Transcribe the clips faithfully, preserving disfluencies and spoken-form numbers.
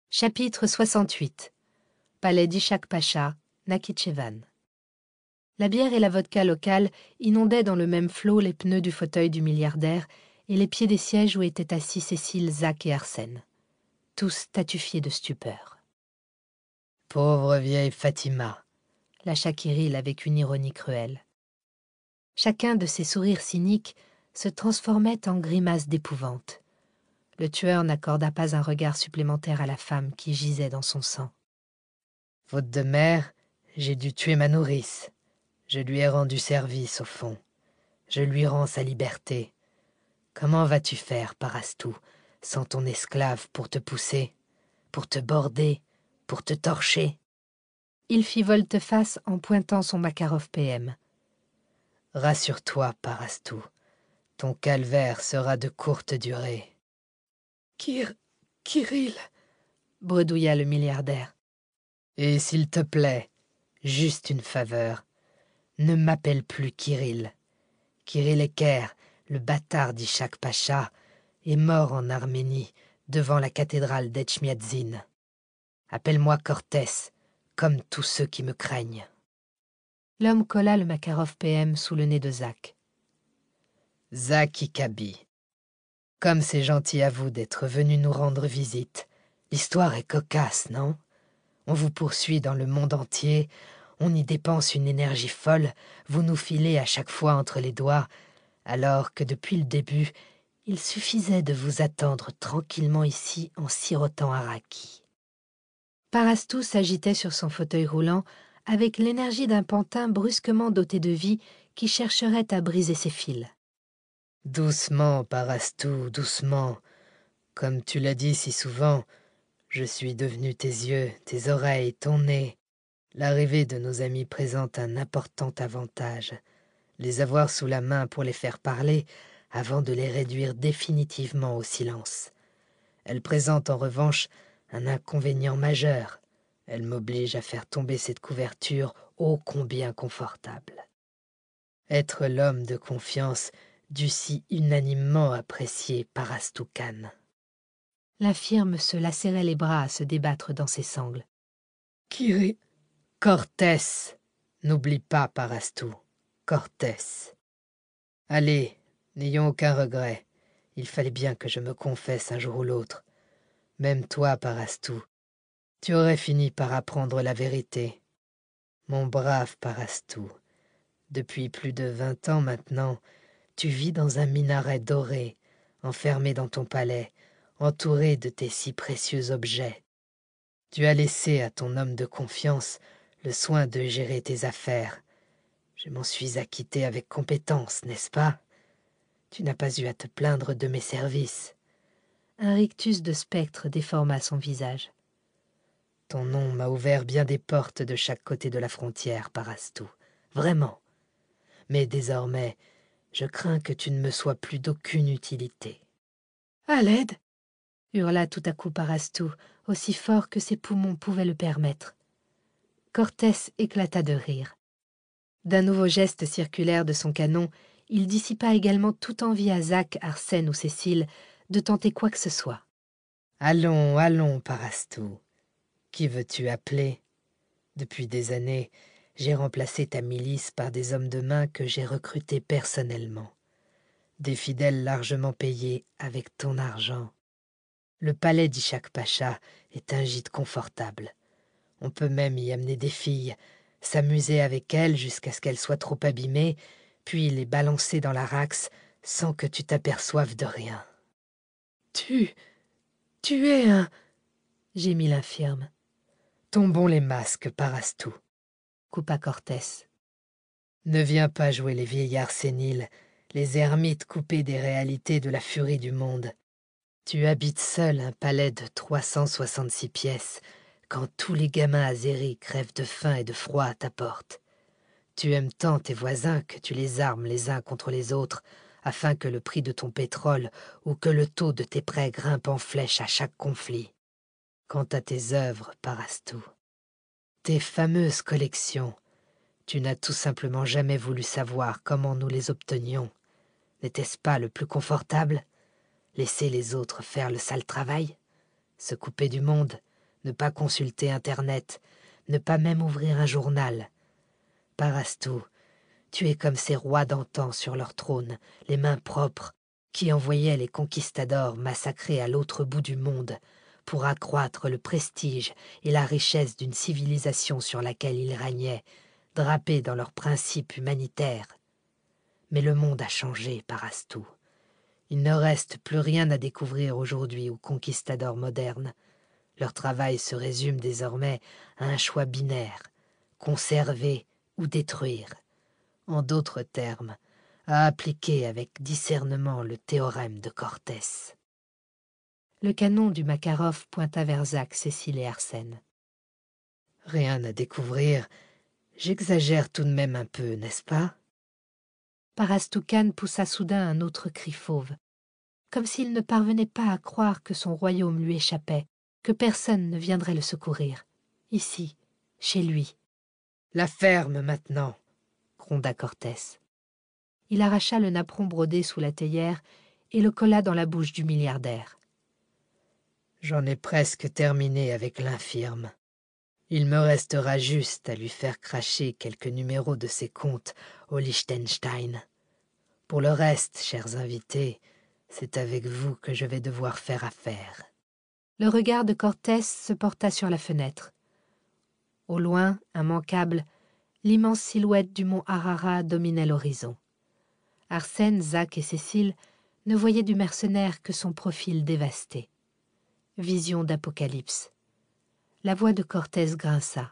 Chapitre soixante-huit. Palais d'Ishak Pacha, Nakhitchevan. La bière et la vodka locale inondaient dans le même flot les pneus du fauteuil du milliardaire et les pieds des sièges où étaient assis Cécile, Zach et Arsène. Tous tatufiés de stupeur. « Pauvre vieille Fatima !» lâcha Kirill avec une ironie cruelle. Chacun de ces sourires cyniques se transformait en grimace d'épouvante. Le tueur n'accorda pas un regard supplémentaire à la femme qui gisait dans son sang. « Faute de mère, j'ai dû tuer ma nourrice. Je lui ai rendu service, au fond. Je lui rends sa liberté. Comment vas-tu faire, Parastou, sans ton esclave pour te pousser, pour te border, pour te torcher ?» Il fit volte-face en pointant son Makarov P M. « Rassure-toi, Parastou, ton calvaire sera de courte durée. »« Kir... Kirill... » bredouilla le milliardaire. « Et s'il te plaît, juste une faveur, ne m'appelle plus Kirill. Kirill Eker, le bâtard d'Ishak Pacha, est mort en Arménie, devant la cathédrale d'Etchmiadzin. Appelle-moi Cortès, comme tous ceux qui me craignent. » L'homme colla le Makarov P M sous le nez de Zach. « Zach Ikabi. Comme c'est gentil à vous d'être venu nous rendre visite. L'histoire est cocasse, non? On vous poursuit dans le monde entier, on y dépense une énergie folle, vous nous filez à chaque fois entre les doigts, alors que depuis le début, il suffisait de vous attendre tranquillement ici en sirotant un raki. » Parastou s'agitait sur son fauteuil roulant avec l'énergie d'un pantin brusquement doté de vie qui chercherait à briser ses fils. « Doucement, Parastou, doucement. Comme tu l'as dit si souvent, je suis devenu tes yeux, tes oreilles, ton nez. L'arrivée de nos amis présente un important avantage. Les avoir sous la main pour les faire parler avant de les réduire définitivement au silence. Elle présente en revanche un inconvénient majeur. Elle m'oblige à faire tomber cette couverture ô combien confortable. Être l'homme de confiance du si unanimement apprécié Parastou Khan. » L'infirme se lacérait les bras à se débattre dans ses sangles. « Kirill... »« Cortès, n'oublie pas Parastou, Cortès. Allez, n'ayons aucun regret. Il fallait bien que je me confesse un jour ou l'autre. Même toi, Parastou, tu aurais fini par apprendre la vérité. Mon brave Parastou, depuis plus de vingt ans maintenant, tu vis dans un minaret doré, enfermé dans ton palais, entouré de tes si précieux objets. Tu as laissé à ton homme de confiance le soin de gérer tes affaires. Je m'en suis acquitté avec compétence, n'est-ce pas? Tu n'as pas eu à te plaindre de mes services. » Un rictus de spectre déforma son visage. « Ton nom m'a ouvert bien des portes de chaque côté de la frontière, Parastou. Vraiment. Mais désormais, je crains que tu ne me sois plus d'aucune utilité. »« À l'aide !» hurla tout à coup Parastou, aussi fort que ses poumons pouvaient le permettre. Cortès éclata de rire. D'un nouveau geste circulaire de son canon, il dissipa également toute envie à Zach, Arsène ou Cécile de tenter quoi que ce soit. « Allons, allons, Parastou. Qui veux-tu appeler? Depuis des années, j'ai remplacé ta milice par des hommes de main que j'ai recrutés personnellement. Des fidèles largement payés avec ton argent. Le palais d'Ishak Pacha est un gîte confortable. On peut même y amener des filles, s'amuser avec elles jusqu'à ce qu'elles soient trop abîmées, puis les balancer dans la raxe sans que tu t'aperçoives de rien. »« Tu... tu es un... » gémit l'infirme. « Tombons les masques, Parastou, » coupa Cortès. « Ne viens pas jouer les vieillards séniles, les ermites coupés des réalités de la furie du monde. Tu habites seul un palais de trois cent soixante-six pièces, quand tous les gamins azéris crèvent de faim et de froid à ta porte. Tu aimes tant tes voisins que tu les armes les uns contre les autres, afin que le prix de ton pétrole ou que le taux de tes prêts grimpe en flèche à chaque conflit. Quant à tes œuvres, Parastou, tes fameuses collections, tu n'as tout simplement jamais voulu savoir comment nous les obtenions. N'était-ce pas le plus confortable? Laisser les autres faire le sale travail? Se couper du monde, ne pas consulter Internet, ne pas même ouvrir un journal. Parastou, tu es comme ces rois d'antan sur leur trône, les mains propres, qui envoyaient les conquistadors massacrés à l'autre bout du monde pour accroître le prestige et la richesse d'une civilisation sur laquelle ils régnaient, drapés dans leurs principes humanitaires. Mais le monde a changé, Parastou. Il ne reste plus rien à découvrir aujourd'hui aux conquistadors modernes. Leur travail se résume désormais à un choix binaire, conserver ou détruire. En d'autres termes, à appliquer avec discernement le théorème de Cortès. Le canon du Makarov pointa vers Zach, Cécile et Arsène. Rien à découvrir. J'exagère tout de même un peu, n'est-ce pas? Parastoukan poussa soudain un autre cri fauve, comme s'il ne parvenait pas à croire que son royaume lui échappait, que personne ne viendrait le secourir. Ici, chez lui. La ferme, maintenant, gronda Cortès. Il arracha le napperon brodé sous la théière et le colla dans la bouche du milliardaire. J'en ai presque terminé avec l'infirme. Il me restera juste à lui faire cracher quelques numéros de ses comptes au Liechtenstein. Pour le reste, chers invités, c'est avec vous que je vais devoir faire affaire. Le regard de Cortès se porta sur la fenêtre. Au loin, immanquable, l'immense silhouette du mont Ararat dominait l'horizon. Arsène, Zach et Cécile ne voyaient du mercenaire que son profil dévasté. Vision d'apocalypse. La voix de Cortès grinça.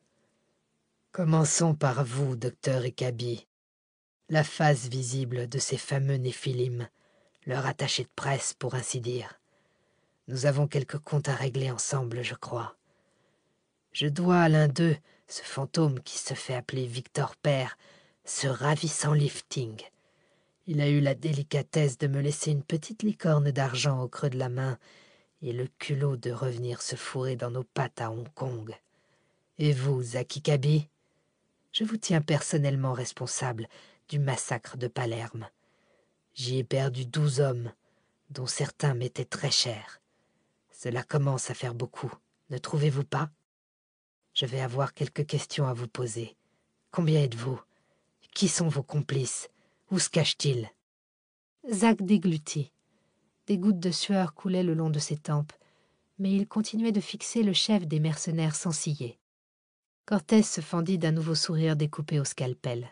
« Commençons par vous, docteur Ikabi, la face visible de ces fameux Néphilim, leur attaché de presse pour ainsi dire. Nous avons quelques comptes à régler ensemble, je crois. Je dois à l'un d'eux, ce fantôme qui se fait appeler Victor Père, ce ravissant lifting. Il a eu la délicatesse de me laisser une petite licorne d'argent au creux de la main et le culot de revenir se fourrer dans nos pattes à Hong Kong. Et vous, Zach Ikabi? Je vous tiens personnellement responsable du massacre de Palerme. J'y ai perdu douze hommes, dont certains m'étaient très chers. Cela commence à faire beaucoup, ne trouvez-vous pas? Je vais avoir quelques questions à vous poser. Combien êtes-vous? Qui sont vos complices? Où se cachent-ils? Zach déglutit. Des gouttes de sueur coulaient le long de ses tempes, mais il continuait de fixer le chef des mercenaires sans ciller. Cortès se fendit d'un nouveau sourire découpé au scalpel.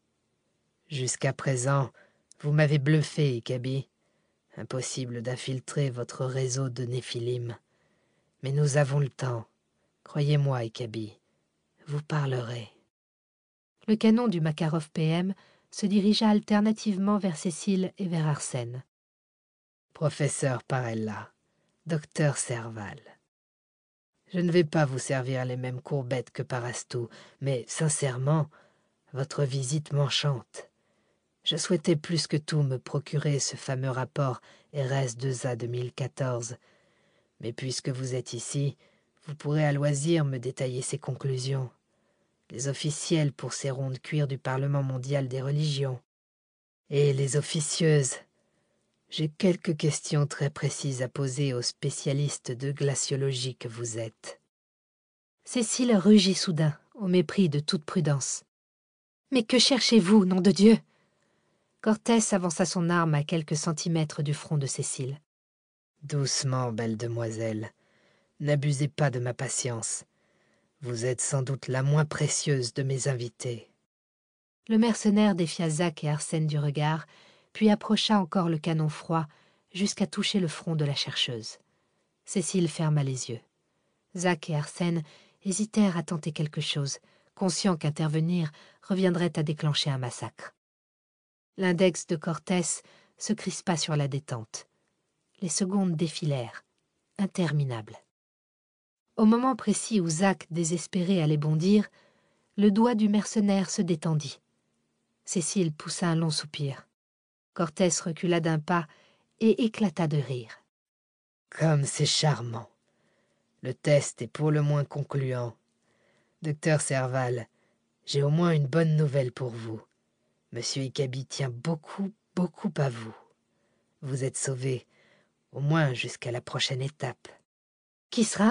« Jusqu'à présent, vous m'avez bluffé, Ikabi. Impossible d'infiltrer votre réseau de Néphilim. Mais nous avons le temps. Croyez-moi, Ikabi. Vous parlerez. » Le canon du Makarov P M se dirigea alternativement vers Cécile et vers Arsène. « Professeur Parella, docteur Serval. Je ne vais pas vous servir les mêmes courbettes que Parastou, mais sincèrement, votre visite m'enchante. Je souhaitais plus que tout me procurer ce fameux rapport R S deux A deux mille quatorze. Mais puisque vous êtes ici, vous pourrez à loisir me détailler ses conclusions. Les officiels pour ces ronds de cuir du Parlement mondial des religions. Et les officieuses. J'ai quelques questions très précises à poser aux spécialistes de glaciologie que vous êtes. Cécile rugit soudain, au mépris de toute prudence. « Mais que cherchez-vous, nom de Dieu ?» Cortès avança son arme à quelques centimètres du front de Cécile. « Doucement, belle demoiselle. N'abusez pas de ma patience. Vous êtes sans doute la moins précieuse de mes invités. » Le mercenaire défia Zach et Arsène du regard, puis approcha encore le canon froid jusqu'à toucher le front de la chercheuse. Cécile ferma les yeux. Zach et Arsène hésitèrent à tenter quelque chose, conscients qu'intervenir reviendrait à déclencher un massacre. L'index de Cortès se crispa sur la détente. Les secondes défilèrent, interminables. Au moment précis où Zach, désespéré, allait bondir, le doigt du mercenaire se détendit. Cécile poussa un long soupir. Cortès recula d'un pas et éclata de rire. « Comme c'est charmant. Le test est pour le moins concluant. Docteur Serval, j'ai au moins une bonne nouvelle pour vous. Monsieur Ikabi tient beaucoup, beaucoup à vous. Vous êtes sauvé, au moins jusqu'à la prochaine étape. »« Qui sera ?»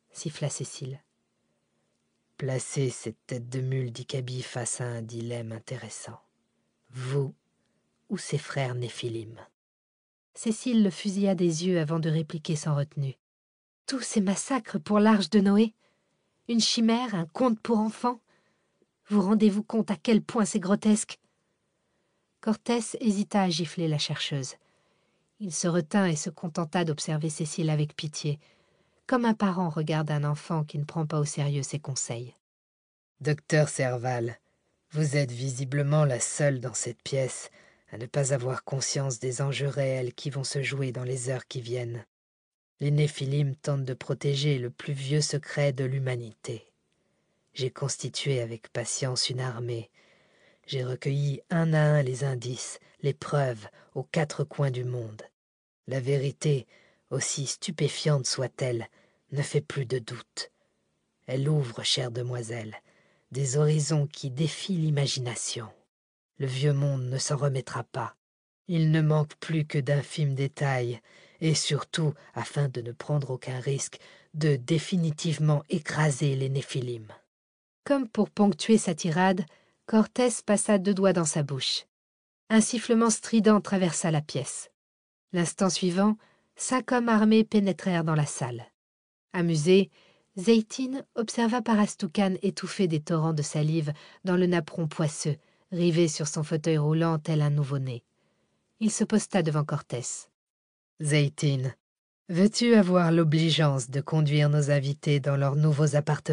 siffla Cécile. Placez cette tête de mule d'Ikabi face à un dilemme intéressant. Vous ou ses frères Néphilim? Cécile le fusilla des yeux avant de répliquer sans retenue. Tous ces massacres pour l'arche de Noé? Une chimère, un conte pour enfants? Vous rendez-vous compte à quel point c'est grotesque? Cortès hésita à gifler la chercheuse. Il se retint et se contenta d'observer Cécile avec pitié, comme un parent regarde un enfant qui ne prend pas au sérieux ses conseils. « Docteur Serval, vous êtes visiblement la seule dans cette pièce à ne pas avoir conscience des enjeux réels qui vont se jouer dans les heures qui viennent. Les Néphilim tentent de protéger le plus vieux secret de l'humanité. J'ai constitué avec patience une armée. J'ai recueilli un à un les indices, les preuves aux quatre coins du monde. La vérité, aussi stupéfiante soit-elle, ne fait plus de doute. Elle ouvre, chère demoiselle, des horizons qui défient l'imagination. Le vieux monde ne s'en remettra pas. Il ne manque plus que d'infimes détails, et surtout, afin de ne prendre aucun risque, de définitivement écraser les Néphilim. » Comme pour ponctuer sa tirade, Cortès passa deux doigts dans sa bouche. Un sifflement strident traversa la pièce. L'instant suivant, cinq hommes armés pénétrèrent dans la salle. Amusée, Zeytine observa Parastoucan étouffer des torrents de salive dans le napperon poisseux, rivé sur son fauteuil roulant tel un nouveau-né. Il se posta devant Cortès. « Zeytine, veux-tu avoir l'obligeance de conduire nos invités dans leurs nouveaux appartements ?